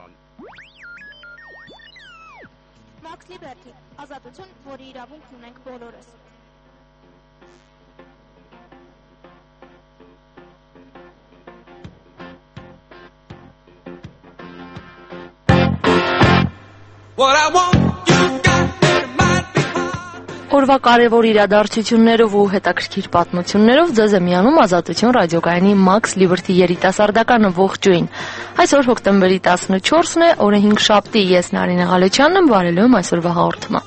Max Liberty, ազատություն, որի իրավունքն ունենք բոլորս։ Օրվա կարևոր իրադարձություններով ու հետաքրքիր պատմություններով ձեզ է միանում Ազատություն ռադիոկայանի Max Liberty երիտասարդականը ողջույն։ Այսօր հոկտեմբերի 14-ն է, օրը 5 շաբթի, ես Նարինե Ղալեչյանն եմ, վարելու եմ այսօրվա հաղորդումը։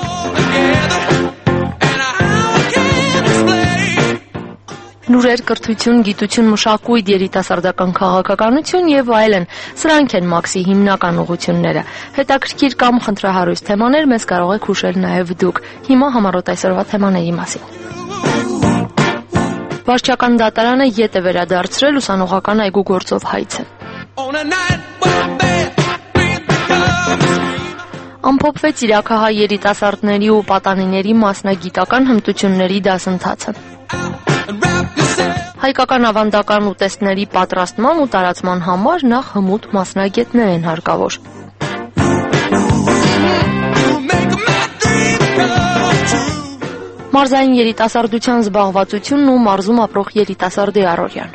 Լուրեր, կրթություն, գիտություն, մշակույթ, երիտասարդական քաղաքականություն եւ այլն։ Սրանք են Մաքսի հիմնական ուղղությունները։ Հետաքրքիր կամ խնդրահարույց թեմաներ մեզ կարող եք հուշել նաեւ դուք։ Հիմա համառոտ այսօրվա թեմաների մասին։ Վարչական դատարանը ետ է վերադարձրել ուսանողական այգու գործով հայցը։ Ամփոփվեց իրաքահայ երիտասարդների ու պատանիների մասնագիտական հմտությունների դասընթացը։ Հայկական ավանդական ուտեստների պատրաստման ու տարածման համար նախ հմուտ մասնագետներ են հարկավոր։ Մարզային երիտասարդության զբաղվածությունն ու մարզում ապրող երիտասարդի առօրյան։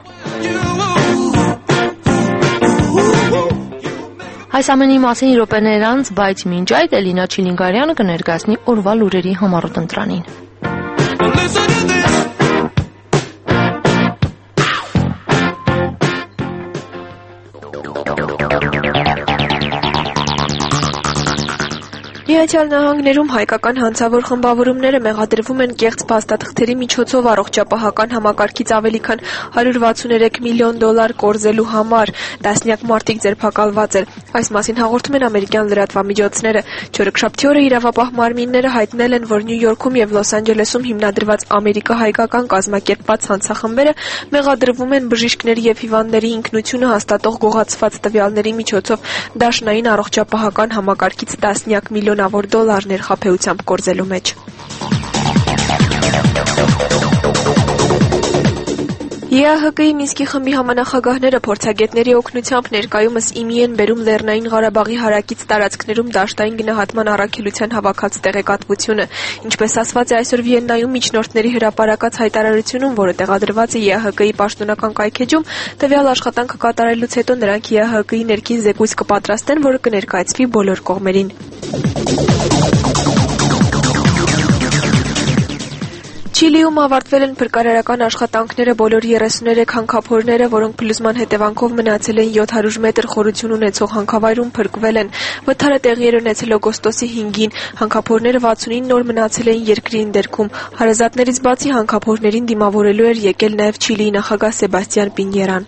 Այս ամենի մասին րոպեներ անց, բայց մինչ այդ Էլինա Չիլինգարյանը կներկայացնի օրվա լուրերի համառոտ ընտրանին։ Միացյալ Նահանգներում հայկական հանցավոր խմբավորումները մեղադրվում են կեղծ փաստաթղթերի միջոցով առողջապահական համակարգից ավելի քան $163 միլիոն կորզելու համար։ Տասնյակ մարդիկ ձերբակալված են։ Այս մասին հաղորդում են ամերիկյան լրատվամիջոցները։ Չորեքշաբթի օրը իրավապահ մարմինները հայտնել են, որ Նյու Յորքում եւ Լոս Անջելեսում հիմնադրված ամերիկա-հայկական կազմակերպված հանցախմբերը մեղադրվում են բժիշկների եւ հիվանդների ինքնությունը հաստատող գողացված տվյալների միջոցով դաշնային առողջապահական համակարգից տասնյակ միլիոնավոր դոլարներ խաբեությամբ կորզելու մեջ։ ԵԱՀԿ-ի Մինսկի խմբի համանախագահները փորձագետների օգնությամբ ներկայումս ԻՄԻ են բերում Լեռնային Ղարաբաղի հարակից տարածքներում դաշտային գնահատման առաքելության հավաքած տեղեկատվությունը։ Ինչպես ասված է այսօր Վիեննայում միջնորդների հրապարակած հայտարարությունում, որը տեղադրված է ԵԱՀԿ-ի պաշտոնական կայքեջում, տվյալ աշխատանքը կատարելուց հետո նրանք ԵԱՀԿ-ի ներքին զեկույց կպատրաստեն, որը կներկայացվի բոլոր կողմերին։ Չիլիում ավարտվել են փրկարարական աշխատանքները բոլոր 33 հանքափորները, որոնք փլուզման հետևանքով մնացել են 700 մետր խորություն ունեցող հանքավայրում փրկվել են։ Վթարը տեղի էր ունեցել օգոստոսի 5-ին։ Հանքափորները 69 օր մնացել էին երկրի ընդերքում։ Հարազատներից բացի հանքափորներին դիմավորելու էր եկել նաև Չիլիի նախագահ Սեբաստիան Պինյերան։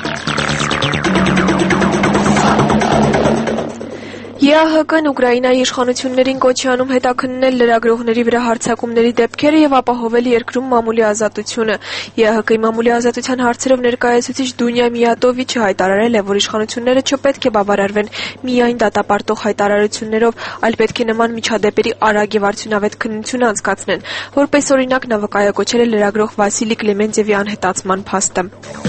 ԵԱՀԿ-ն Ուկրաինայի իշխանություններին կոչ է անում հետաքննել լրագրողների վրա հարձակումների դեպքերը եւ ապահովել երկրում մամուլի ազատությունը։ ԵԱՀԿ-ի մամուլի ազատության հարցերով ներկայացուցիչ Դունյա Միատովիչը հայտարարել է, որ իշխանությունները չպետք է բավարարվեն միայն դատապարտող հայտարարություններով, այլ պետք է նման միջադեպերի արագ եւ արդյունավետ քննություն անցկացնեն։ Որպես օրինակ նա վկայակոչել է լրագրող Վասիլի Կլեմենտьևի անհետացման փաստը։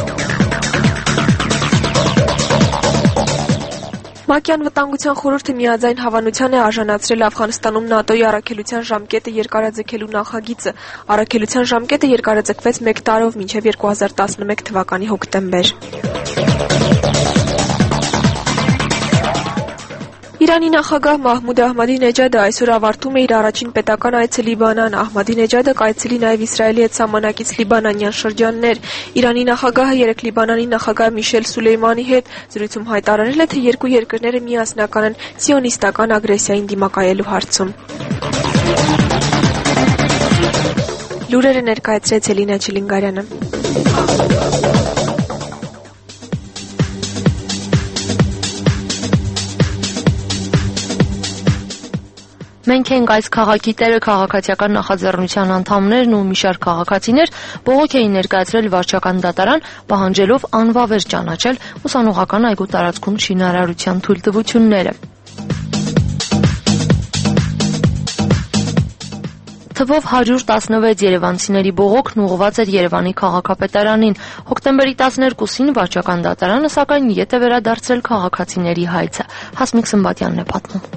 ՄԱԿ-ի անվտանգության խորհուրդը միաձայն հավանության է արժանացրել Աֆղանստանում ՆԱՏՕ-ի առաքելության ժամկետը երկարաձգելու նախագիծը։ Առաքելության ժամկետը երկարաձգվեց 1 տարով մինչև 2011 թվականի հոկտեմբեր։ Իրանի նախագահ Մահմուդ Ահմադինեջադը այսօր ավարտում է իր առաջին պետական այցը Լիբանան։ Ահմադինեջադը կայցելի նաև Իսրայելի հետ սահմանակից լիբանանյան շրջաններ։ Իրանի նախագահը երեկ Լիբանանի նախագահ Միշել Սուլեյմանի հետ զրույցում հայտարարել է, թե երկու երկրները միասնական են սիոնիստական ագրեսիային դիմակայելու հարցում։ Լուրերը ներկայացրեց Էլինա Չիլինգարյանը։ Մենք ենք այս քաղաքի տերը քաղաքացիական նախաձեռնության անդամներն ու մի շարք քաղաքացիներ բողոք էին ներկայացրել վարչական դատարան, պահանջելով անվավեր ճանաչել ուսանողական այգու տարածքում շինարարության թույլտվությունները։ թվով 116 երևանցիների բողոքն ուղղված էր Երևանի քաղաքապետարանին։ Հոկտեմբերի 12-ին վարչական դատարանը սակայն ետ է վերադարձրել քաղաքացիների հայցը։ Հասմիկ Սմբատյանն է պատմում։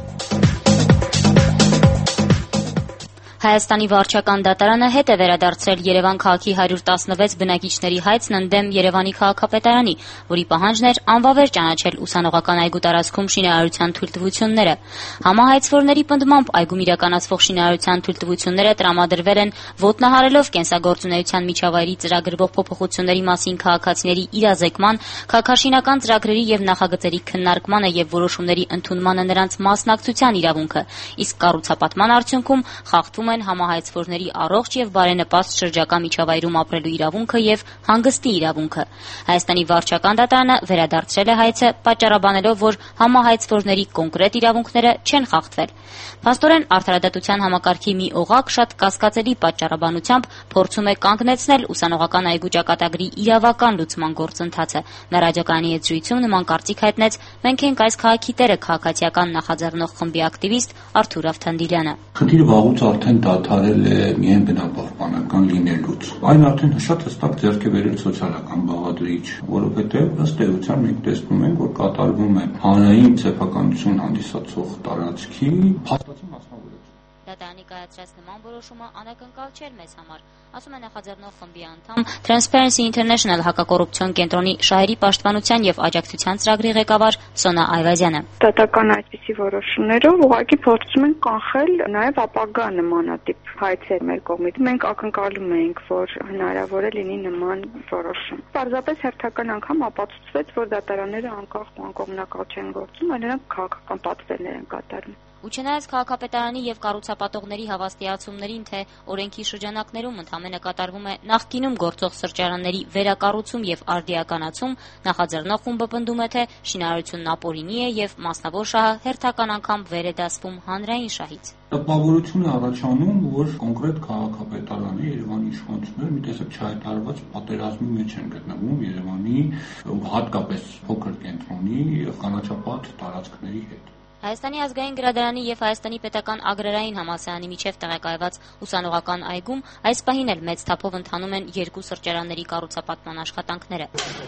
Հայաստանի վարչական դատարանը հետ է վերադարձրել Երևան քաղաքի 116 բնակիչների հայցն ընդդեմ Երևանի քաղաքապետարանի, որի պահանջն էր անվավեր ճանաչել ուսանողական այգու տարածքում շինարարության թույլտվությունները։ Համահայցվորների պնդմամբ այգում իրականացվող շինարարության թույլտվությունները տրամադրվել են ոտնահարելով կենսագործունեության միջավայրի ծրագրվող փոփոխությունների մասին քաղաքացիների իրազեկման, քաղաքաշինական ծրագրերի եւ նախագծերի քննարկմանը եւ որոշումների ընդունմանը նրանց մասնակցության իրավունքը, իսկ կառուցապատման արդյունքում խախտվում են համահայցվորների առողջ եւ բարենպաստ շրջակա միջավայրում ապրելու իրավունքը եւ հանգստի իրավունքը։ Հայաստանի վարչական դատարանը վերադարձրել է հայցը, պատճառաբանելով, որ համահայցվորների կոնկրետ իրավունքները չեն խախտվել։ Փաստորեն, արդարադատության համակարգի մի օղակ շատ կասկածելի պատճառաբանությամբ փորձում է կանգնեցնել ուսանողական այգու ճակատագրի իրավական լուծման գործընթացը։ Նա ռադիոկայանի հետ զրույցում նման կարծիք հայտնեց «Մենք ենք այս քաղաքի տերը» քաղաքացիական նախաձեռնող խմբի ակտիվիստ Արթուր Ավթանդիլյանը։ Խնդիրը վաղուց արդեն դադարել է միայն բնապահպանական լինելուց։ Այն արդեն շատ հստակ ձեռք է բերել սոցիալական բաղադրիչ, որովհետև ըստ էության մենք տեսնում ենք, որ կատարվում է հանրային սեփականություն հանդիսացող տարածքի փաստացի մասնավորություն։ Դատարանի կայացրած նման որոշումը անակնկալ չէր մեզ համար, ասում է նախաձեռնող խմբի անդամ Transparency International հակակոռուպցիոն կենտրոնի շահերի պաշտպանության եւ աջակցության ծրագրի ղեկավար Սոնա Այվազյանը։ Դատական այսպիսի որոշումներով ուղղակի փորձում են կանխել նաեւ ապագա նմանատիպ հայցեր մեր կողմից։ Մենք ակնկալում ենք, որ հնարավոր է լինի նման որոշում։ Պարզապես հերթական անգամ ապացուցվեց, որ դատարանները անկախ ու անկողմնակալ չեն գործում, այլ նրանք քաղաքական պատվերներ են կատարում։ Ու չնայած քաղաքապետարանի եւ կառուցապատողների հավաստիացումներին, թե օրենքի շրջանակներում ընդհանրապես կատարվում է նախկինում գործող սրճարանների վերակառուցում եւ արդիականացում, նախաձեռնող խումբը պնդում է, թե շինարարությունն ապօրինի է եւ մասնավոր շահը հերթական անգամ վեր է դասվում հանրային շահից։ Տպավորություն է առաջանում, որ կոնկրետ քաղաքապետարանի Երևանի իշխանությունները մի տեսակ չհայտարարված պատերազմի մեջ են գտնվում Երևանի հատկապես փոքր կենտրոնի կանաչապատ տարածքների հետ։ Հայաստանի ազգային գրադարանի եւ Հայաստանի պետական ագրարային համալսարանի միջև տեղակայված ուսանողական այգում այս պահին էլ մեծ թափով ընթանում են երկու սրճարանների կառուցապատման աշխատանքները։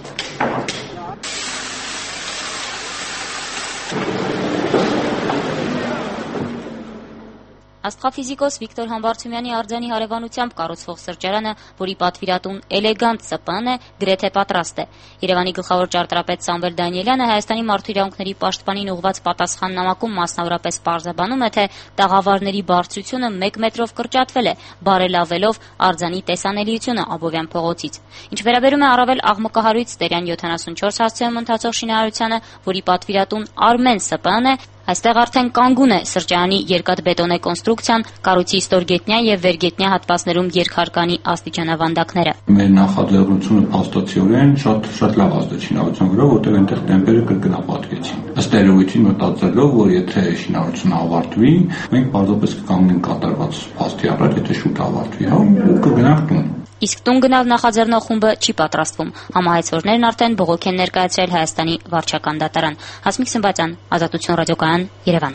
Աստղաֆիզիկոս Վիկտոր Համբարձումյանի արձանի հարևանությամբ կառուցվող սրճարանը, որի պատվիրատուն Էլեգանտ ՍՊԸ-ն է, գրեթե պատրաստ է։ Երևանի գլխավոր ճարտարապետ Սամվել Դանիելյանը Հայաստանի մարդու իրավունքների պաշտպանին ուղղված պատասխաննամակում մասնավորապես պարզաբանում է, թե տաղավարների բարձրությունը 1 մետրով կրճատվել է, բարելավելով արձանի տեսանելիությունը Աբովյան փողոցից։ Ինչ վերաբերում է առավել աղմկահարույց Տերյան 74 հասցեում ընթացող շինարարությանը, որի պատվիրատուն Արմեն ՍՊԸ-ն է, այստեղ արդեն կանգուն է սրճարանի երկաթբետոնե կոնստրուկցիան, կառույցի ստորգետնյա եւ վերգետնյա հատվածներում երկհարկանի աստիճանավանդակները։ Մեր նախաձեռնությունը փաստացիորեն շատ լավ ազդեց շինարարության վրա, որտեղ այնտեղ տեմպերը կրկնապատկեցին։ Ըստ երևույթին մտածելով, որ եթե շինարարությունը ավարտվի, մենք պարզապես կկանգնենք կատարված փաստի առաջ, եթե շուտ ավարտվի, կգնանք տուն։ Իսկ տուն գնալ նախաձեռնող խումբը չի պատրաստվում։ Համահայցվորներն արդեն բողոք են ներկայացրել Հայաստանի վարչական դատարան։ Հասմիկ Սմբատյան, Ազատություն ռադիոկայան, Երևան։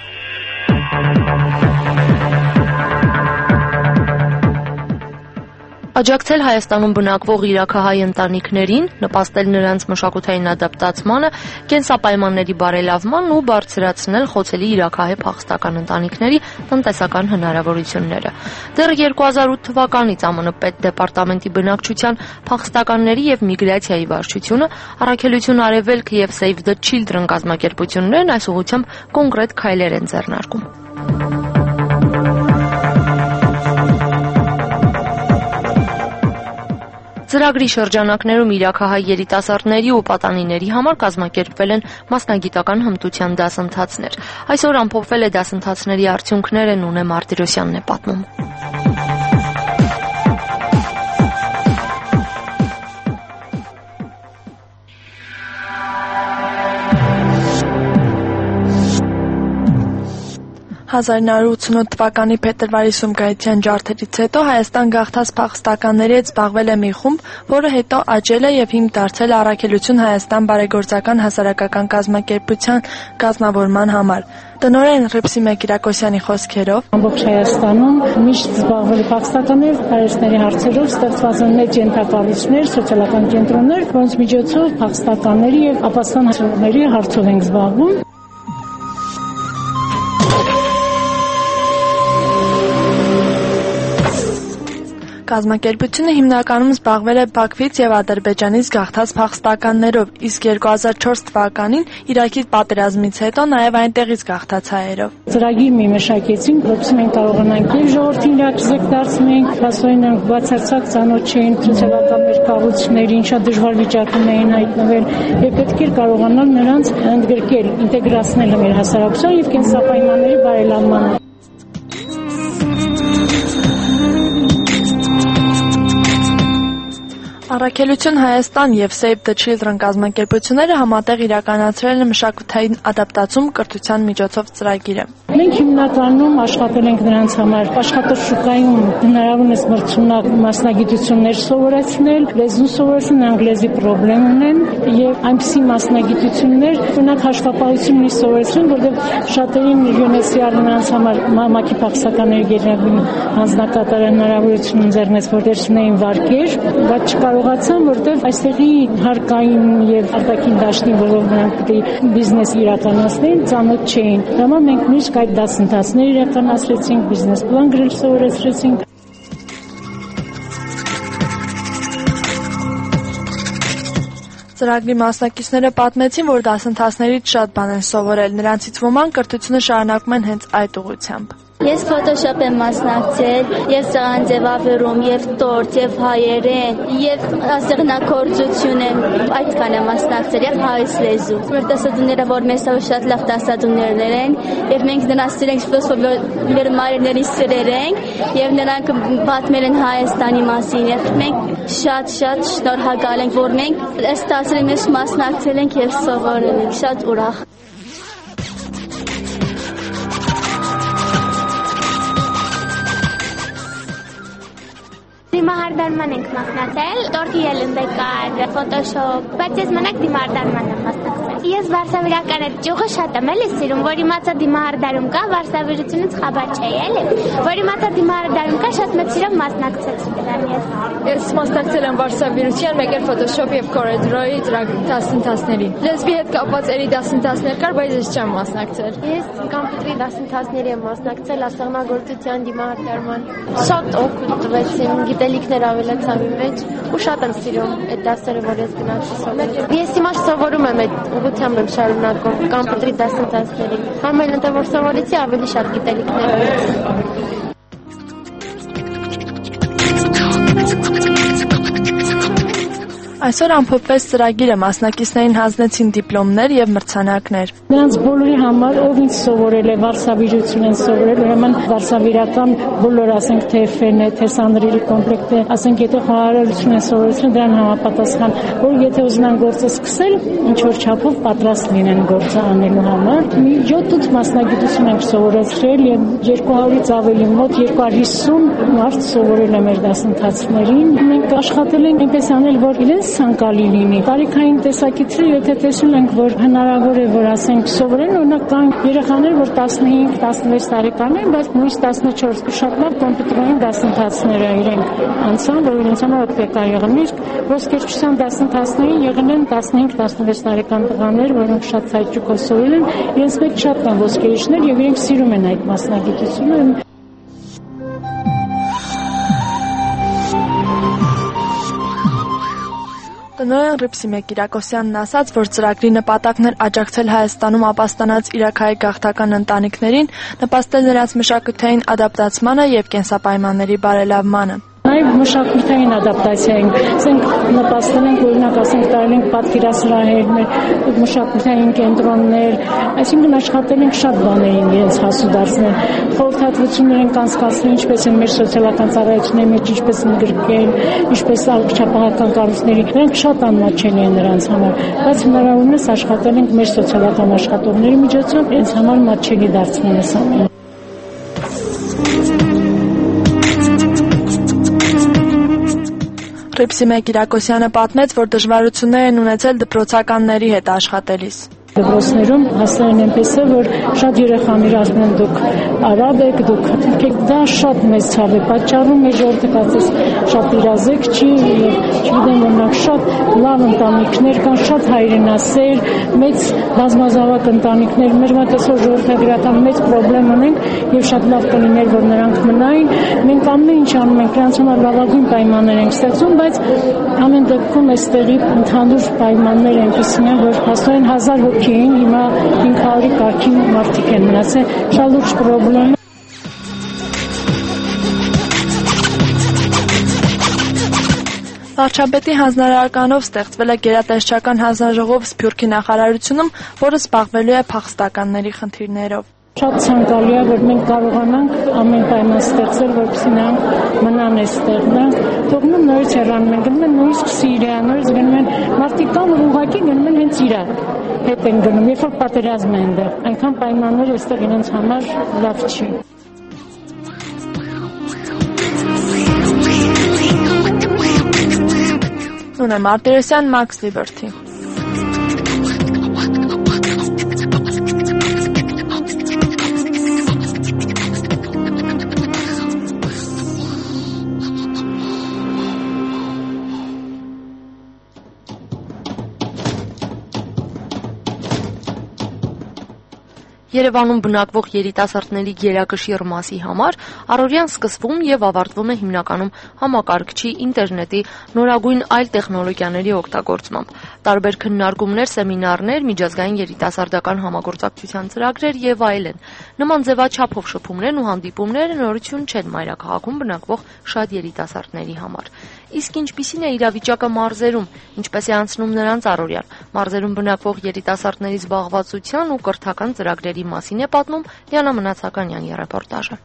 Աջակցել Հայաստանում բնակվող իրաքահայ ընտանիքներին, նպաստել նրանց մշակութային ադապտացմանը, կենսապայմանների բարելավմանն ու բարձրացնել խոցելի իրաքահայ փախստական ընտանիքների տնտեսական հնարավորությունները։ Դեռ 2008 թվականից ԱՄՆ պետդեպարտամենտի բնակչության փախստականների եւ միգրացիայի վարչությունը, Առաքելություն Արևելք եւ Save the Children կազմակերպություններն այս ուղղությամբ կոնկրետ քայլեր են ձեռնարկում։ Ծրագրի շրջանակներում իրաքահայ երիտասարդների ու պատանիների համար կազմակերպվել են մասնագիտական հմտության դասընթացներ։ Այսօր ամփոփվել է դասընթացների արդյունքները, Նունե Մարտիրոսյանն է պատմում։ 1988 թվականի փետրվարի Սումգայիթյան ջարդերից հետո Հայաստան գաղթած փախստականների հետ զբաղվել է մի խումբ, որը հետո աճել է եւ հիմք դարձել է Առաքելություն Հայաստան բարեգործական հասարակական կազմակերպության կազմավորման համար։ Տնօրեն Ռիփսիմե Կիրակոսյանի խոսքերով ամբողջ Հայաստանում միշտ զբաղվել փախստականներ, հայերցների հարցերով ստեղծված են մեծ ենթակառույցներ, սոցիալական կենտրոններ, որոնց միջոցով փախստականների եւ ապաստան հասարակների հարցով ենք զբաղվում։ Կազմակերպությունը հիմնականում զբաղվել է Բաքվից եւ Ադրբեջանից գաղթած փախստականներով, իսկ 2004 թվականին Իրաքի պատերազմից հետո նաեւ այնտեղից գաղթած հայերով։ Ծրագիր մի մշակեցինք, որովհետեւ մենք կարողանանք եւ ժողովրդին լիարժեք դարձնենք, հասոյնանք բացարձակ ծանոթ չէին սոցիալական մեր կառույցներին, շատ դժվար վիճակում էին հայտնվել եւ պետք էր կարողանալ նրանց ընդգրկել, ինտեգրացնել մեր հասարակության եւ կենսապայմանների բարելավմանը։ Առաքելություն Հայաստան եւ Save the Children կազմակերպությունները համատեղ իրականացրել են մշակութային ադապտացում կրթության միջոցով ծրագիրը։ Մենք հիմնականում աշխատել ենք նրանց համար աշխատաշուկայում հնարավորինս մրցունակ մասնագիտություններ սովորեցնել, լեզու սովորեցնել, անգլիզի խնդրեմ ունեն եւ այնպիսի մասնագիտություններ, օրինակ հաշվապահություն սովորեցնել, որովհետեւ շատերին ՅՈՒՆԵՍԿՕ-ը նրանց համար մամակի փախստականների գերագույն հանձնակատարը հնարավորություն ընձեռնեց, որ դերցնեին վարկեր, բայց չկարողացան, որովհետեւ այստեղի հարկային եւ արտաքին դաշտին, որով նրանք պետք է բիզնես իրականացնեին, ծանոթ չէին։ Հիմա մենք նույնիսկ այդ դասընթացներ իրականացրեցինք, բիզնես պլան գրել սովորեցրեցինք։ Ծրագրի մասնակիցները պատմեցին, որ դասընթացներից շատ բան են սովորել, նրանցից ոմանք կրթությունը շարունակում են հենց այդ ուղղությամբ։ Ես Photoshop եմ մասնակցել, եւ սեղան ձևավորում, եւ տորտ, եւ հայերեն, եւ ասեղնագործություն եմ, այդքան եմ մասնակցել, եւ հայոց լեզու։ Մեր դասադուները, որ մեզ շատ լավ դասադուներ են, եւ մենք նրանց սիրենք, որ մեր մայրերին սիրենք, եւ նրանք պատմել են Հայաստանի մասին, եւ մենք շատ շնորհակալ ենք, որ մենք այս դասերին մեջ մասնակցել ենք եւ սովորել ենք, շատ ուրախ։ Դիմահարդարման ենք մասնակցել, տորտի ելնդե կար, Photoshop, բայց ես մենակ դիմահարդարման եմ մասնակցել։ Ես վարսավիրական այդ ճյուղը շատ եմ էլի սիրում, որ իմացա դիմահարդարում կա, վարսավիրությունից խաբար չէ էլի, որ իմացա դիմահարդարում կա, շատ մեծ սիրով մասնակցեցի դրան ես։ Ես մասնակցել եմ վարսավիրության, մեկ էլ Photoshop եւ CorelDRAW-ի դասընթացներին։ Լեզվի հետ կապված էլի դասընթացներ կար, բայց ես չեմ մասնակցել։ Ես կոմպյուտերի դասընթացների եմ մասնակցել, ասեղնագործության, դիմահարդարման։ Շատ օգուտ տվեցին, գիտելիքներ ավելացան իմ մեջ ու շատ եմ սիրում այդ դասերը, որ ես գնացի սովորել։ Ես հիմա սովորում եմ այդ ուղղությամբ եմ շարունակում կոմպյուտերի դասընթացներին։ Համեն ընդ որ սովորեցի ավելի շատ գիտելիքներ ունեցի։ Այսօր ամփոփվեց ծրագիրը, մասնակիցներին հանձնեցին դիպլոմներ եւ մրցանակներ։ Նրանց բոլորի համար, ով ինչ սովորել է, վարսավիրություն են սովորել, ուրեմն վարսավիրական բոլոր, ասենք, թե FN-ը, թե Unreal կոմպլեկտը, ասենք, եթե խաղարարություն են սովորեցնել, դրան համապատասխան, որ եթե ուզենան գործը սկսել, ինչ որ չափով պատրաստ լինեն գործը անելու համար։ Մի 7-8 մասնագիտություն ենք սովորեցրել եւ 200-ից ավելի, մոտ 250 մարդ սովորել է մեր դասընթացներին։ Մենք աշխատել ենք այնպես անել, որ իրենց ցանկալի լինի։ Տարիքային տեսակետից եթե տեսնում ենք, որ հնարավոր է, որ ասենք սովորեն, օրինակ կան երեխաներ, որ 15-16 տարեկան են, բայց նույնիսկ 14 շատ լավ կոմպյուտերային դասընթացներ իրենք անցան, որ իրենց համար պետք է եղել։ Իսկ ոսկերչության դասընթացներին եղել են 15-16 տարեկան տղաներ, որոնք շատ ցայտուկով սովորել են, իրենց մեջ շատ կան ոսկերիչներ եւ իրենք սիրում են այդ մասնագիտությունը։ Տնօրեն Ռիփսիմե Կիրակոսյանն ասաց, որ ծրագրի նպատակն էր աջակցել Հայաստանում ապաստանած իրաքահայ գաղթական ընտանիքներին, նպաստել նրանց մշակութային ադապտացմանը եւ կենսապայմանների բարելավմանը։ Նաև մշակութային ադապտացիա ենք, ասենք նպաստել ենք, օրինակ ասենք տարել ենք պատկերասրահեր, մեր մշակութային կենտրոններ, այսինքն աշխատել ենք շատ բաներին իրենց հասու դարձնել, խորհրդատվություններ ենք անցկացրել, ինչպես են մեր սոցիալական ծառայությունների մեջ, ինչպես ընդգրկել, ինչպես առողջապահական կառույցների, նրանք շատ անմաչելի են նրանց համար, բայց հնարավորինս աշխատել ենք մեր սոցիալական աշխատողների միջոցով իրենց համար մատչելի դարձնել այս ամենը։ Ռիփսիմե Կիրակոսյանը պատմեց, որ դժվարություններ են ունեցել դպրոցականների հետ աշխատելիս։ Դպրոցներում հասարեն այնպես է, որ շատ երեխաներ ասում են դուք արաբ եք, դուք եք, դա շատ մեծ ցավ է պատճառում, մեր ժողովուրդը կարծես շատ իրազեկ չի, չգիտեմ, օրինակ շատ լավ ընտանիքներ կան, շատ հայրենասեր, մեծ բազմազավակ ընտանիքներ, մեր մոտ այսօր ժողովրդագրական մեծ խնդրեմ ունենք եւ շատ լավ կլիներ, որ նրանք մնային, մենք ամեն ինչ անում ենք, նրանց համար լավագույն պայմաններ ենք ստեղծում, բայց ամեն դեպքում այստեղի ընդհանուր պայմաններ այնպեսին են, որ հասնեն 1000 հոգի էին, հիմա 500-ի կարգին մարդիկ են մնացել, շատ լուրջ պրոբլեմ է։ Վարչապետի հանձնարարականով ստեղծվել է գերատեսչական հանձնաժողով Սփյուռքի նախարարությունում, որը զբաղվելու է փախստականների խնդիրներով։ Շատ ցանկալի է, որ մենք կարողանանք ամեն պայման ստեղծել, որպեսզի նրանք մնան այստեղ, նրանք թողնում նորից հեռանում են, գնում են նորից Սիրիա, նորից գնում են, մարդիկ կան, որ ուղղակի գնում են հենց Իրաք, հետ են գնում, երբ որ պատերազմ է այնտեղ, այնքան պայմանները այստեղ իրենց համար լավ չի։ Նունե Մարտիրոսյան, Max Liberty։ Երևանում բնակվող երիտասարդների գերակշիռ մասի համար առօրյան սկսվում եւ ավարտվում է հիմնականում համակարգչի, ինտերնետի, նորագույն այլ տեխնոլոգիաների օգտագործմամբ։ Տարբեր քննարկումներ, սեմինարներ, միջազգային երիտասարդական համագործակցության ծրագրեր եւ այլն։ Նման ձևաչափով շփումներն ու հանդիպումները նորություն չեն մայրաքաղաքում բնակվող շատ երիտասարդների համար։ Իսկ ինչպիսին է իրավիճակը մարզերում, ինչպես է անցնում նրանց առօրյան։ Մարզերում բնակվող երիտասարդների զբաղվածության ու կրթական ծրագրերի մասին է պատմում Լիանա Մնացականյանի ռեպորտաժը։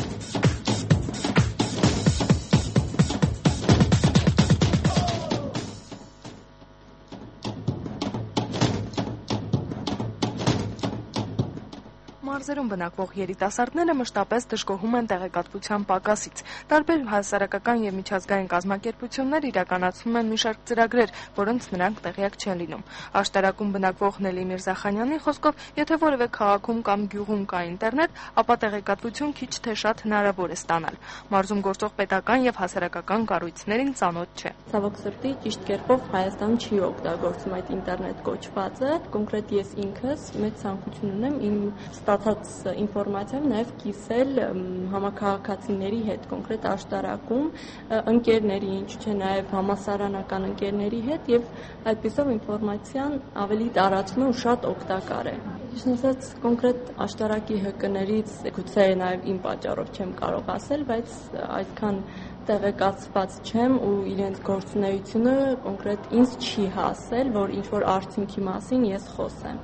Մարզերում բնակվող երիտասարդները մշտապես դժգոհում են տեղեկատվության պակասից։ Տարբեր հասարակական եւ միջազգային կազմակերպություններ իրականացնում են մի շարք ծրագրեր, որոնց նրանք տեղյակ չեն լինում։ Աշտարակում բնակվող Նելի Միրզախանյանի խոսքով, եթե որևէ քաղաքում կամ գյուղում կա ինտերնետ, ապա տեղեկատվություն քիչ թե շատ հնարավոր է ստանալ։ Մարզում գործող պետական եւ հասարակական կառույցներին ծանոթ չէ։ Ցավոք սրտի, ճիշտ կերպով Հայաստանում չի օգտագործում այդ ինտերնետ կոչվածը։ Կոնկրետ ես ինքս մեծ ցանկություն ունեմ իմ ստացած ինֆորմացիայով նաև կիսել համակարգացիների հետ, կոնկրետ աշտարակում, ընկերների, ինչու՞ չէ նաև համասարանական ընկերների հետ եւ այդպիսով ինֆորմացիան ավելի տարածվում ու շատ օգտակար է։ Ճիշտ ասած, կոնկրետ աշտարակի ՀԿ-ներից գուցե նաև իմ պատճառով չեմ կարող ասել, բայց այդքան տեղեկացված չեմ ու իրենց գործունեությունը կոնկրետ ինձ չի հասել, որ ինչ որ արդյունքի մասին ես խոսեմ։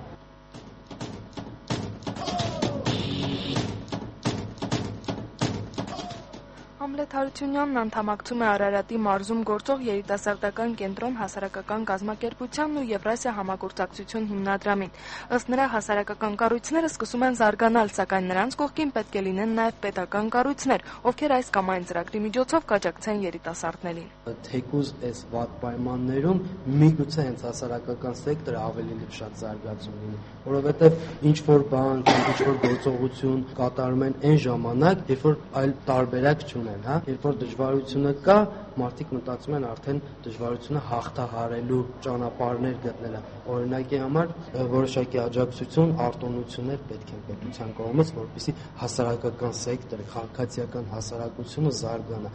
Համլետ Հարությունյանն անդամակցում է Արարատի մարզում գործող երիտասարդական կենտրոն հասարակական կազմակերպությանն ու Եվրասիա համագործակցություն հիմնադրամին։ Ըստ նրա, հասարակական կառույցները սկսում են զարգանալ, սակայն նրանց կողքին պետք է լինեն նաև պետական կառույցներ, ովքեր այս կամ այն ծրագրի միջոցով կաջակցեն երիտասարդներին։ Թեկուզ այս վատ պայմաններում միգուցե հենց հասարակական սեկտորը ավելի շատ զարգացում լինի, որովհետև ինչ որ բան, ինչ որ գործողություն կատարում են այն ժամանակ, երբ որ այլ տարբերակ չունեն, հա, երբ որ դժվարությունը կա, մարդիկ մտածում են արդեն դժվարությունը հաղթահարելու ճանապարհներ գտնելը։ Օրինակի համար որոշակի աջակցություն, արտոնություններ պետք են պետության կողմից, որպեսզի հասարակական սեկտորը, քաղաքացիական հասարակությունը զարգանա։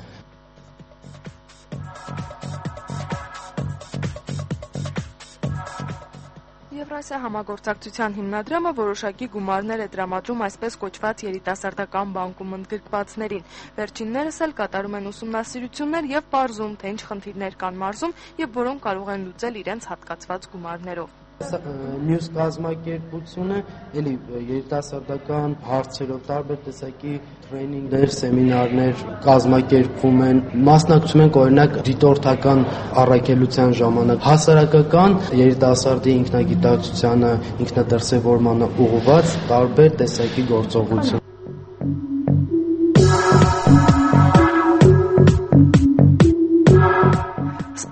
Եվրասիա համագործակցության հիմնադրամը որոշակի գումարներ է տրամադրում այսպես կոչված երիտասարդական բանկում ընդգրկվածներին։ Վերջիններս էլ կատարում են ուսումնասիրություններ եւ պարզում, թե ինչ խնդիրներ կան մարզում եւ որոնք կարող են լուծել իրենց հատկացված գումարներով։ Մյուս կազմակերպությունը էլի երիտասարդական հարցերով տարբեր տեսակի տրեյնինգներ, սեմինարներ կազմակերպվում են, մասնակցում են օրինակ դիտորդական առաքելության ժամանակ հասարակական երիտասարդի ինքնագիտակցությանը, ինքնադրսևորմանը ուղղված տարբեր տեսակի գործողություն։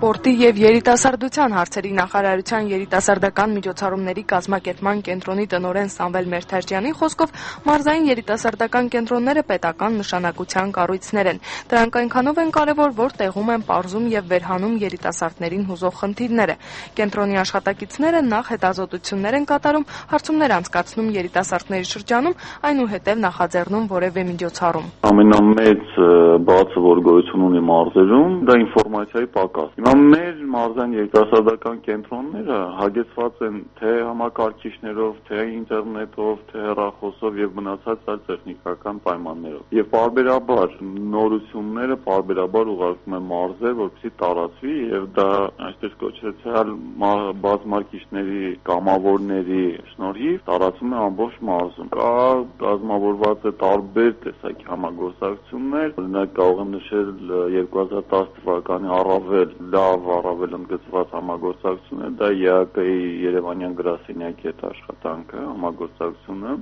Սպորտի և երիտասարդության հարցերի նախարարության երիտասարդական միջոցառումների կազմակերպման կենտրոնի տնօրեն Սամվել Մերթաջյանի խոսքով մարզային երիտասարդական կենտրոնները պետական նշանակության կառույցներ են։ Դրանք այնքանով են կարևոր, որ տեղում են պարզում և վերհանում երիտասարդներին հուզող խնդիրները։ Կենտրոնի աշխատակիցները նախ հետազոտություններ են կատարում, հարցումներ անցկացնում երիտասարդների շրջանում, այնուհետև նախաձեռնում որևէ միջոցառում։ Ամենամեծ բացը, որ գոյություն ունի մարզերում, դա ինֆորմացիայի պակաս։ Հիմա մեր մարզային երիտասարդական կենտրոնները հագեցված են թե համակարգիչներով, թե ինտերնետով, թե հեռախոսով եւ մնացած այլ տեխնիկական պայմաններով։ Եվ պարբերաբար նորությունները պարբերաբար ուղարկվում են մարզեր, որպեսզի տարածվի եւ դա այսպես կոչեցյալ բազմարկիչների կամավորների շնորհիվ տարածվում է ամբողջ մարզում։ Կա կազմավորված է տարբեր տեսակի համագործակցություններ, օրինակ կարող եմ նշել 2010 թվականի առավել լավ, առավել ընդգծված համագործակցությունը, դա ԵԱԿ-ի Երևանյան գրասենյակի հետ աշխատանքը, համագործակցությունը։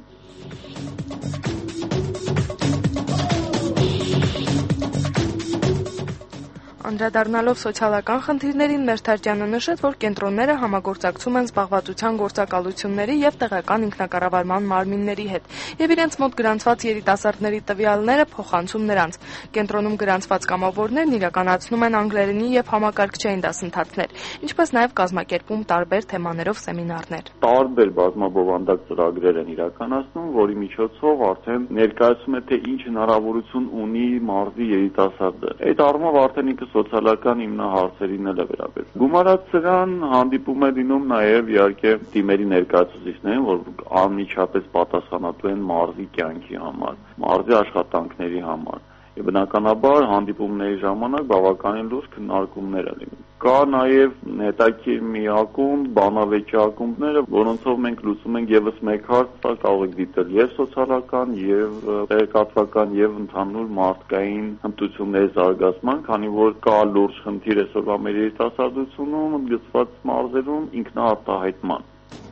Անդրադառնալով սոցիալական խնդիրներին Մերթաջյանը նշեց, որ կենտրոնները համագործակցում են զբաղվածության գործակալությունների և տեղական ինքնակառավարման մարմինների հետ և իրենց մոտ գրանցված երիտասարդների տվյալները փոխանցում նրանց։ Կենտրոնում գրանցված կամավորներն իրականացնում են անգլերենի և համակարգչային դասընթացներ, ինչպես նաև կազմակերպում տարբեր թեմաներով սեմինարներ։ Տարբեր բազմաբովանդակ ծրագրեր են իրականացնում, որի միջոցով արդեն ներկայացում է, թե ինչ հնարավորություն ունի մարզի երիտասարդը։ Այդ առումով արդեն ինքը սոցիալական հիմնահարցերին էլ է վերաբերվում։ Գումարած սրան հանդիպում է լինում նաև իհարկե թիմերի ներկայացուցիչներին, որ անմիջապես պատասխանատու են մարզի կյանքի համար, մարզի աշխատանքների համար։ Եվ բնականաբար հանդիպումների ժամանակ բավականին լուրջ քննարկումներ են լինում։ Կա նաև հետաքրքիր մի ակումբ, բանավեճի ակումբները, որոնցով մենք լուծում ենք եւս մեկ հարց, դա կարող եք դիտել եւ սոցիալական, եւ տեղեկատվական, եւ ընդհանուր մարդկային հմտությունների զարգացման, քանի որ կա լուրջ խնդիր այսօրվա մեր երիտասարդությունում, ընդգծված մարզերում ինքնաարտահայտման։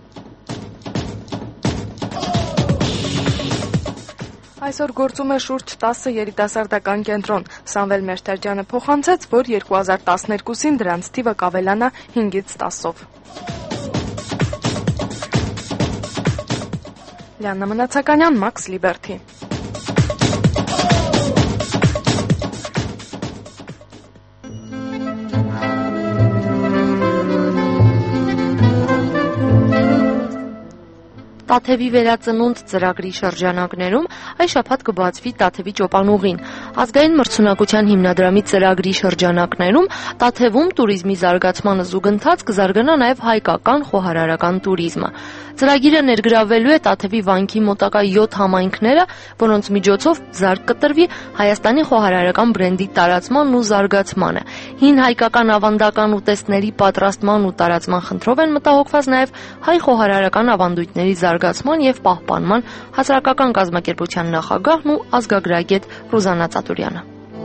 Այսօր գործում է շուրջ 10 երիտասարդական կենտրոն։ Սամվել Մերթաջյանը փոխանցեց, որ 2012-ին դրանց թիվը կավելանա 5-ից 10-ով։ Լիաննա Մնացականյան, Մաքս Լիբերթի։ Տաթևի վերածնունդ ծրագրի շրջանակներում այս շաբաթ կբացվի Տաթևի ճոպանուղին։ Ազգային մրցունակության հիմնադրամի ծրագրի շրջանակներում Տաթևում տուրիզմի զարգացմանը զուգընթաց կզարգանա նաև հայկական խոհարարական տուրիզմը։ Ծրագիրը ներգրավելու է Տաթևի վանքի մոտակա 7 համայնքները, որոնց միջոցով զարկ կտրվի Հայաստանի խոհարարական բրենդի տարածման ու զարգացմանը։ Հին հայկական ավանդական ուտեստների պատրաստման ու տարածման խնդրով են մտահոգված նաև հայ խոհարարական ավանդույթների զարգացման և պահպանման հասարակական կազմակերպության նախագահն ու ազգագրագետ Ռուզաննա Ծատուրյանը։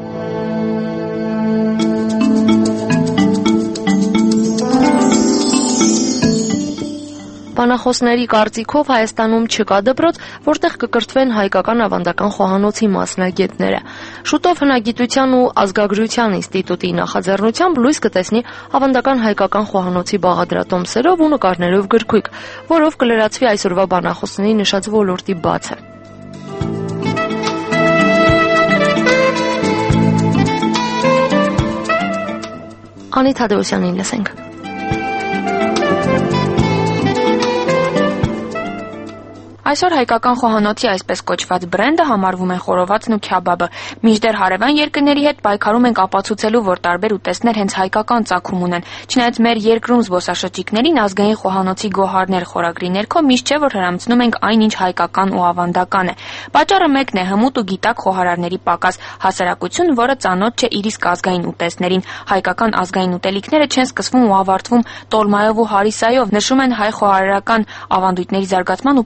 Բանախոսների կարծիքով Հայաստանում չկա դպրոց, որտեղ կկրթվեն հայկական ավանդական խոհանոցի մասնագետները։ Շուտով Հնագիտության ու ազգագրության ինստիտուտի նախաձեռնությամբ լույս կտեսնի ավանդական հայկական խոհանոցի բաղադրատոմսերով ու նկարներով գրքույկ, որով կլրացվի այսօրվա բանախոսների նշած ոլորտի բացը։ Անի Թադեոսյանին լսենք։ Այսօր հայկական խոհանոցի այսպես կոչված բրենդը համարվում է խորովածն ու քյաբաբը։ Մինչդեռ հարևան երկրների հետ պայքարում ենք ապացուցելու, որ տարբեր ուտեստներ հենց հայկական ծագում ունեն։ Չնայած մեր երկրում զբոսաշրջիկներին ազգային խոհանոցի գոհարներ խորագրի ներքո միշտ չէ, որ հրամցնում ենք այն, ինչ հայկական ու ավանդական է։ Պատճառը մեկն է՝ հմուտ ու գիտակ խոհարարների պակաս, հասարակություն, որը ծանոթ չէ իր իսկ ազգային ուտեստներին։ Հայկական ազգային ուտելիքները չեն սկսվում ու ավարտվում տոլմայով ու հարիսայով, նշում են հայ խոհարարական ավանդույթների զարգացման ու պահպանման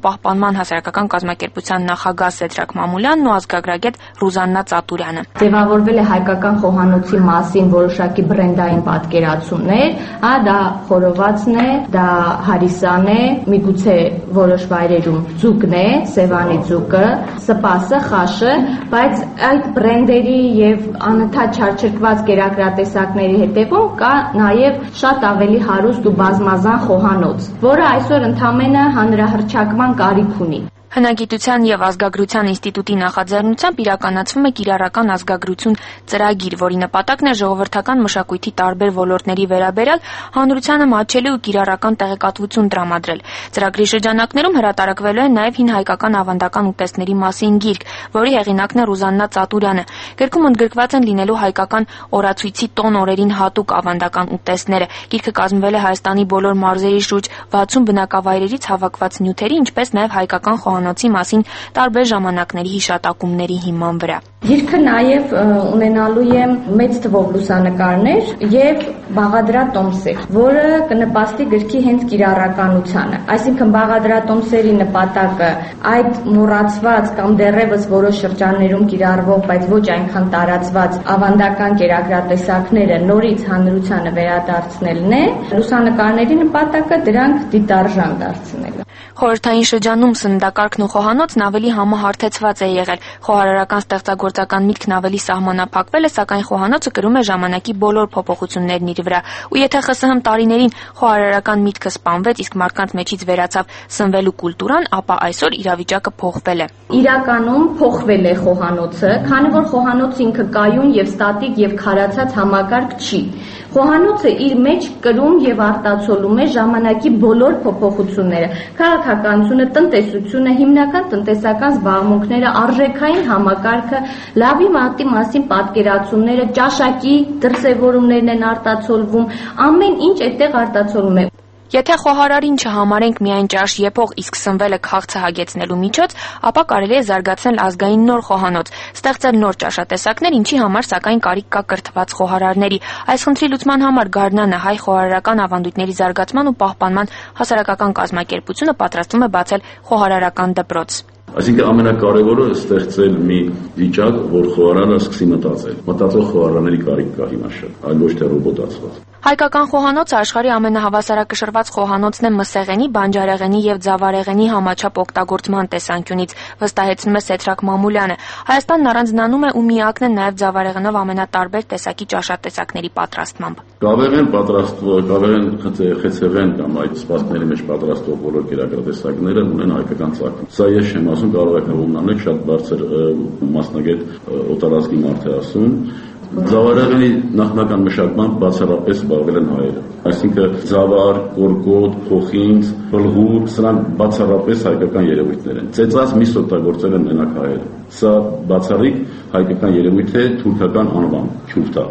պահպանման հասարակական կազմակերպության նախագահ Սեդրակ Մամուլյանն ու ազգագրագետ Ռուզաննա Ծատուրյանը։ Ձևավորվել է հայկական խոհանոցի մասին որոշակի բրենդային պատկերացումներ, դա խորովածն է, դա հարիսան է, միգուցե որոշ վայրերում ձուկն է, Սևանի ձուկը, սպասը, խաշը, բայց այդ բրենդերի եւ անընդհատ չարչրկված կերակրատեսակների հետևում կա նաեւ շատ ավելի հարուստ ու բազմազան խոհանոց, որը այսօր ընդամենը հանրահռչակման կարիք ունի։ Հնագիտության եւ ազգագրության ինստիտուտի նախաձեռնությամբ իրականացվում է կիրառական ազգագրություն ծրագիր, որի նպատակն է ժողովրդական մշակույթի տարբեր ոլորտների վերաբերյալ հանրությանը մատչելի ու կիրառական տեղեկատվություն տրամադրել։ Ծրագրի շրջանակներում հրատարակվելու է նաեւ հին հայկական ավանդական ուտեստների մասին գիրք, որի հեղինակն է Ռուզաննա Ծատուրյանը։ Գրքում ընդգրկված են լինելու հայկական օրացույցի տոն օրերին հատուկ ավանդական ուտեստները։ Գիրքը կազմվել է Հայաստանի բոլոր մարզերի շուրջ 60 բնակավայրերից հավաքված նյութերի, ինչպես նաեւ հայկական խոհանոցի մասին տարբեր ժամանակների հիշատակումների հիման վրա։ Գիրքը նաև ունենալու է մեծ թվով լուսանկարներ եւ բաղադրատոմսեր, որը կնպաստի գրքի հենց կիրառականությանը։ Այսինքն բաղադրատոմսերի նպատակը այդ մոռացված կամ դեռևս որոշ շրջաններում կիրառվող, բայց ոչ այնքան տարածված ավանդական կերակրատեսակները նորից հանրությանը վերադարձնելն է, լուսանկարների նպատակը դրանք դիտարժան դարձնելը։ Խորհրդային շրջանում սննդակարգն ու խոհանոցն ավելի համահարթեցված է եղել։ Խոհարարական ստեղծագործական միտքն ավելի սահմանափակվել է, սակայն խոհանոցը կրում է ժամանակի բոլոր փոփոխություններն իր վրա։ Ու եթե ԽՍՀՄ տարիներին խոհարարական միտքը սպանվեց, իսկ մարդկանց մեջից վերացավ սնվելու կուլտուրան, ապա այսօր իրավիճակը փոխվել է։ Իրականում փոխվել է խոհանոցը, քանի որ խոհանոցը ինքը կայուն եւ ստատիկ եւ քարացած համակարգ չի։ Խոհանոցը իր մեջ կրում եւ արտացոլում է ժամանակի բոլոր փոփոխությունները, քաղաքականությունը, տնտեսությունը, հիմնական տնտեսական զբաղմունքները, արժեքային համակարգը, լավի մատի մասին պատկերացումները, ճաշակի դրսևորումներն են արտացոլվում, ամեն ինչ այդտեղ արտացոլում է։ Եթե խոհարարին չհամարենք միայն ճաշ եփող, իսկ սնվելը քաղցը հագեցնելու միջոց, ապա կարելի է զարգացնել ազգային նոր խոհանոց, ստեղծել նոր ճաշատեսակներ, ինչի համար սակայն կարիք կա կրթված խոհարարների։ Այս խնդրի լուծման համար Գարնանը հայ խոհարարական ավանդույթների զարգացման ու պահպանման հասարակական կազմակերպությունը պատրաստվում է բացել խոհարարական դպրոց։ Այսինքն ամենակարևորը ստեղծել մի վիճակ, որ խոհարարը սկսի մտածել։ Մտածող խոհարարների կարիք կա հիմա շատ, այլ ոչ թե ռոբոտացված։ Հայկական խոհանոցը աշխարհի ամենահավասարակշռված խոհանոցն է մսեղենի, բանջարեղենի եւ ձավարեղենի համաչափ օգտագործման տեսանկյունից, վստահեցնում է Սեդրակ Մամուլյանը։ Հայաստանն առանձնանում է ու միակն է նաեւ ձավարեղենով ամենատարբեր տեսակի ճաշատեսակների պատրաստմամբ։ Կավեղեն պատրաստվող, կավեղեն խեցեղեն կամ այդ սպասքների մեջ պատրաստող բոլոր կերակրատեսակները ունեն հայկական ծագում։ Սա ես չեմ ասում, կարող եք նմանել շատ բարձր մասնագետ օտարազգի մարդ է ասում։ Ձավարեղենի նախնական մշակմամբ բացառապես զբաղվել են հայերը։ Այսինքն ձավար, կորկոտ, փոխինձ, բլղուր, սրանք բացառապես հայկական երևույթներ են։ Ծեծած միս օգտագործել են մենակ հայերը։ Սա բացառիկ հայկական երևույթ է, թուրքական անվան՝ քյուֆթա։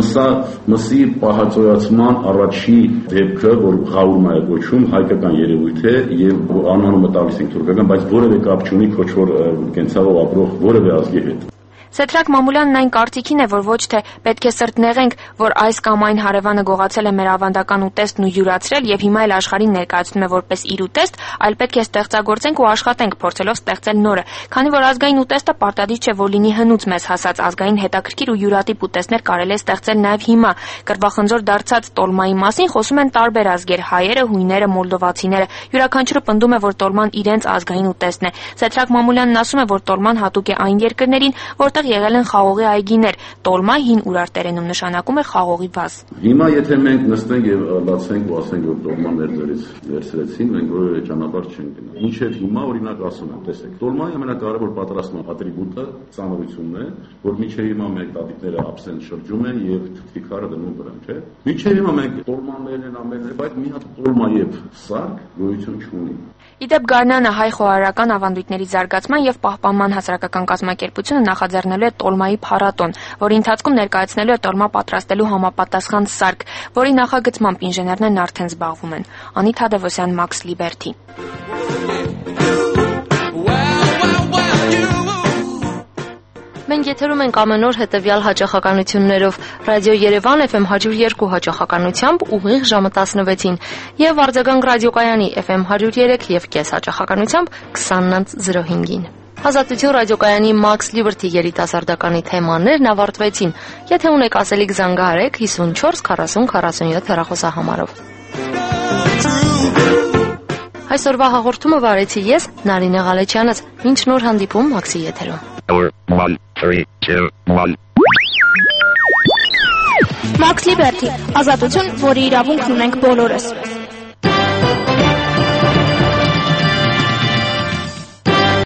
Մսի պահածոյացման առաջի դեպքը, որ ղաուրմա է կոչվում, հայկական երևույթ է եւ անվանումը տալիս ենք թուրքական, բայց որևէ կապ չունի քոչվոր կենցաղով ապրող որևէ ազգի հետ։ Սեդրակ Մամուլյանն այն կարծիքին է, որ ոչ թե պետք է սրտնեղենք, որ այս կամ այն հարևանը գողացել է մեր ավանդական ուտեստն ու յուրացրել եւ հիմա էլ աշխարհին ներկայացնում է որպես իր ուտեստ, այլ պետք է ստեղծագործենք ու աշխատենք, փորձելով ստեղծել նորը, քանի որ ազգային ուտեստը պարտադիր չէ, որ լինի հնուց մեզ հասած ազգային հետաքրքիր ու յուրատիպ ուտեստներ կարելի է ստեղծել նաեւ հիմա։ Կրվախնձոր դարձած տոլմայի մասին խոսում են տարբեր ազգեր՝ հայերը, հույները, մոլդովացիները։ Յուրաքանչյուրը պնդում է, որ տոլման իրենց ազգային ուտեստն է։ Սեդրակ Մամուլյանն ասում է, որ տոլման հատուկ է այն երկրներին, որտեղ եղել են խաղողի այգիներ։ Տոլմա հին ուրարտերենում նշանակում է խաղողի վազ։ Հիմա եթե մենք նստենք եւ բացենք ու ասենք, որ տոլման մեր ձեռից վերցրեցին, մենք որևէ ճանապարհ չենք գնա։ Մինչեւ հիմա օրինակ ասում եմ, տեսեք, տոլմայի ամենակարևոր պատրաստման ատրիբուտը ծանրությունն է, որ մինչեւ հիմա մենք տատիկները աբսենտ շրջում են եւ թթվի քարը դնում վրան, չէ՞։ Մինչեւ հիմա մենք տոլմաներն են ամենը, բայց մի հատ տոլմա եւ սարք գոյություն չունի։ Իդեպ Գարնանը հայ խոհարարական ավանդույթների զարգացման եւ պահպանման հասարակական կազմակերպությունը նախաձեռնելու է տոլմայի փառատոն, որի ընթացքում ներկայացնելու է տոլմա պատրաստելու համապատասխան սարք, որի նախագծմամբ ինժեներներն արդեն զբաղվում են։ Անի Թադևոսյան, Մաքս Լիբերթի։ Մենք եթերում ենք ամեն օր հետևյալ հաճախականություններով. Ռադիո Երևան FM 102 հաճախականությամբ ուղիղ ժամը 16-ին եւ Արձագանք ռադիոկայանի FM 103 եւ կես հաճախականությամբ 20:05-ին։ Ազատություն ռադիոկայանի Max Liberty երիտասարդականի թեմաներն ավարտվեցին։ Եթե ունեք ասելիք, զանգահարեք 54 40 47 հեռախոսահամարով։ Այսօրվա հաղորդումը վարեցի ես, Նարինե Ղալեչյանց։ Մինչ նոր հանդիպում Մաքսի եթերում։ 1 3 2 1 Max Liberty, ազատություն, որի իրավունքն ունենք բոլորս։